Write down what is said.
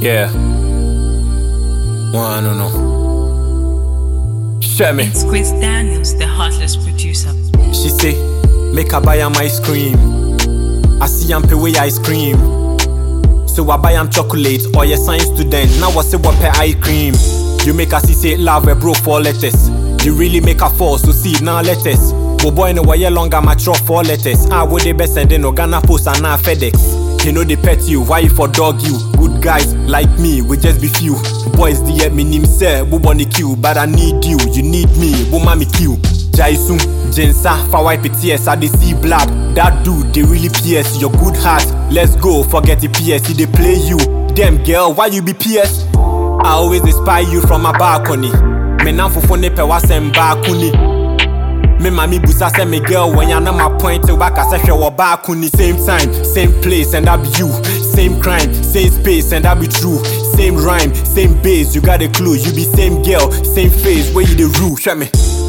Yeah. Well, I don't know. Share me. It's Chris Daniels, the heartless producer. She say, make her buy am ice cream. I see am pay way ice cream. So I buy am chocolate or your science student. Now I say what pay ice cream. You make her see say love a bro 4 letters. You really make her fall, so see now letters. But boy no why longer mature 4 letters. I would they best send no Ghana Post and now FedEx. You know they pet you, why for dog you? Good guys like me, we just be few. Boys the me name say, we want the queue, but I need you need me, we mommy queue. Jaisum, Jensa, for wipe it tears, I they see blab. That dude, they really pierce your good heart. Let's go, forget the PS, they play you. Damn girl, why you be PS? I always spy you from my balcony. Me nan fufo ne pe wasem balcony. Me mami busa say me girl when you know my point to back I say she wa balcony. Same time, same place and that be you. Same crime, same space and that be true. Same rhyme, same base, you got a clue. You be same girl, same face where you the rule. Show me.